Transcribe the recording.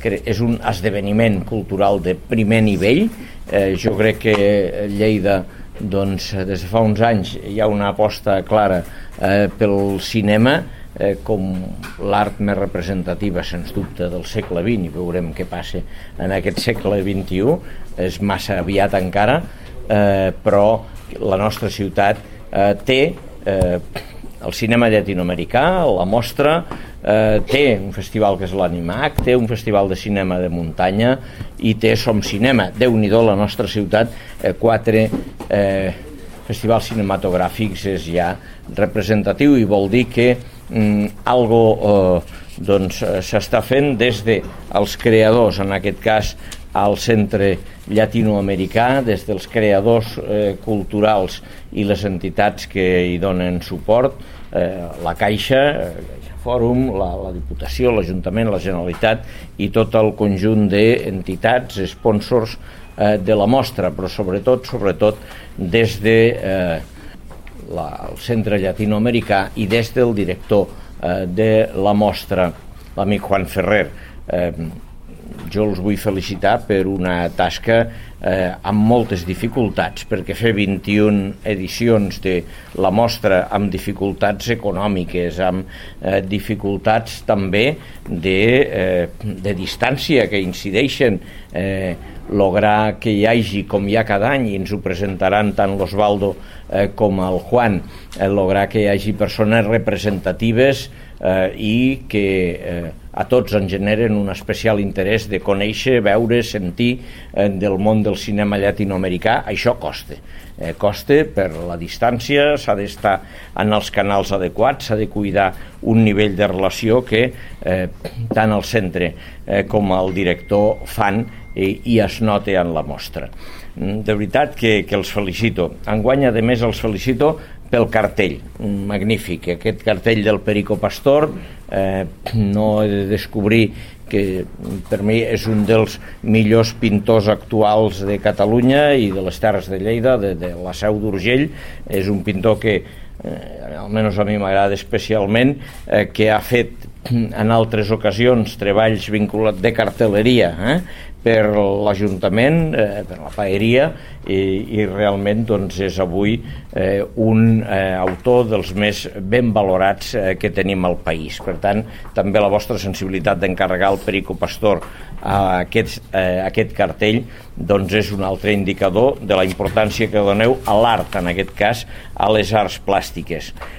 és un esdeveniment cultural de primer nivell. Jo crec que a Lleida, doncs, des de fa uns anys hi ha una aposta clara pel cinema com l'art més representativa, sens dubte, del segle XX, i veurem què passa en aquest segle XXI. És massa aviat encara, però la nostra ciutat té el cinema llatinoamericà, la Mostra, té un festival que és l'Animac, té un festival de cinema de muntanya i té Som Cinema. Déu-n'hi-do, la nostra ciutat, 4 festivals cinematogràfics és ja representatiu, i vol dir que s'està fent des dels creadors, en aquest cas al Centre Llatinoamericà, des dels creadors culturals i les entitats que hi donen suport, la Caixa, Fòrum, la Diputació, l'Ajuntament, la Generalitat i tot el conjunt d'entitats, sponsors de la mostra, però sobretot des del Centre Llatinoamericà i des del director de la mostra, l'amic Juan Ferrer. Jo els vull felicitar per una tasca amb moltes dificultats, perquè fer 21 edicions de la mostra amb dificultats econòmiques, amb dificultats també de distància que incideixen, lograr que hi hagi, com hi ha cada any, i ens ho presentaran tant l'Osvaldo com el Juan, lograr que hi hagi persones representatives i que a tots ens generen un especial interès de conèixer, veure, sentir del món del cinema llatinoamericà. Això costa per la distància, s'ha d'estar en els canals adequats, s'ha de cuidar un nivell de relació que tant el centre com el director fan i es nota en la mostra. De veritat que els felicito. Enguany, a més, els felicito pel cartell, magnífic. Aquest cartell del Perico Pastor, no he de descobrir que per mi és un dels millors pintors actuals de Catalunya i de les Terres de Lleida, de la Seu d'Urgell. És un pintor que, almenys a mi m'agrada especialment, que ha fet en altres ocasions treballs vinculats de cartelleria per l'Ajuntament, per la paeria, i realment doncs, és avui un autor dels més ben valorats que tenim al país. Per tant, també la vostra sensibilitat d'encarregar al Perico Pastor aquest cartell doncs és un altre indicador de la importància que doneu a l'art, en aquest cas a les arts plàstiques.